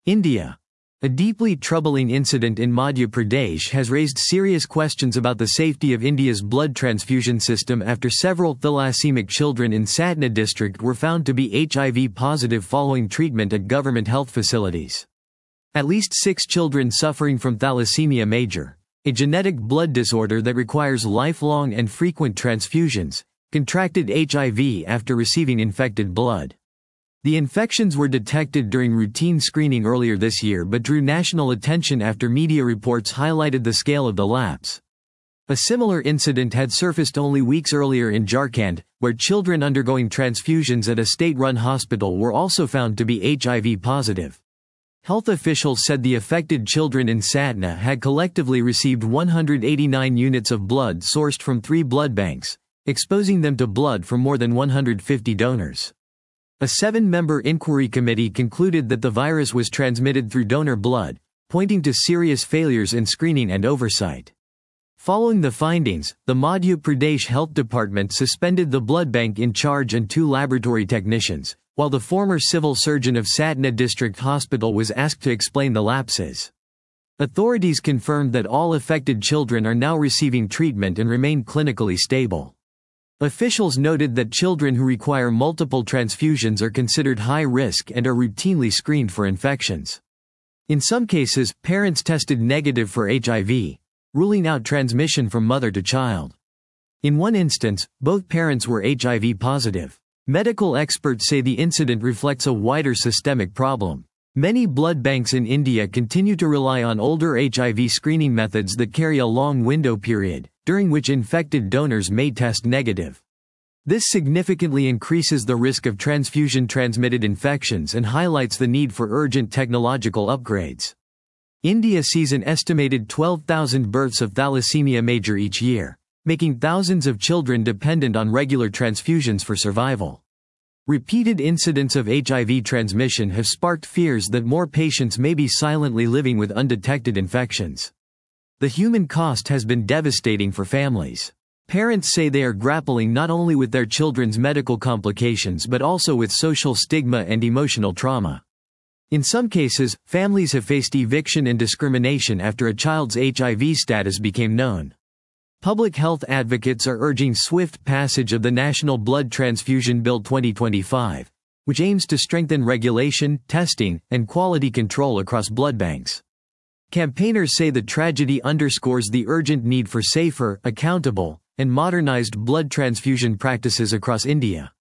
India. A deeply troubling incident in Madhya Pradesh has raised serious questions about the safety of India's blood transfusion system after several thalassemic children in Satna district were found to be HIV positive following treatment at government health facilities. At least 6 children suffering from thalassemia major, a genetic blood disorder that requires lifelong and frequent transfusions, contracted HIV after receiving infected blood. The infections were detected during routine screening earlier this year but drew national attention after media reports highlighted the scale of the lapse. A similar incident had surfaced only weeks earlier in Jharkhand, where children undergoing transfusions at a state-run hospital were also found to be HIV positive. Health officials said the affected children in Satna had collectively received 189 units of blood sourced from 3 blood banks, exposing them to blood from more than 150 donors. A 7-member inquiry committee concluded that the virus was transmitted through donor blood, pointing to serious failures in screening and oversight. Following the findings, the Madhya Pradesh Health Department suspended the blood bank in charge and 2 laboratory technicians, while the former civil surgeon of Satna District Hospital was asked to explain the lapses. Authorities confirmed that all affected children are now receiving treatment and remain clinically stable. Officials noted that children who require multiple transfusions are considered high risk and are routinely screened for infections. In some cases, parents tested negative for HIV, ruling out transmission from mother to child. In one instance, both parents were HIV positive. Medical experts say the incident reflects a wider systemic problem. Many blood banks in India continue to rely on older HIV screening methods that carry a long window period, during which infected donors may test negative. This significantly increases the risk of transfusion-transmitted infections and highlights the need for urgent technological upgrades. India sees an estimated 12,000 births of thalassemia major each year, making thousands of children dependent on regular transfusions for survival. Repeated incidents of HIV transmission have sparked fears that more patients may be silently living with undetected infections. The human cost has been devastating for families. Parents say they are grappling not only with their children's medical complications but also with social stigma and emotional trauma. In some cases, families have faced eviction and discrimination after a child's HIV status became known. Public health advocates are urging swift passage of the National Blood Transfusion Bill 2025, which aims to strengthen regulation, testing, and quality control across blood banks. Campaigners say the tragedy underscores the urgent need for safer, accountable, and modernized blood transfusion practices across India.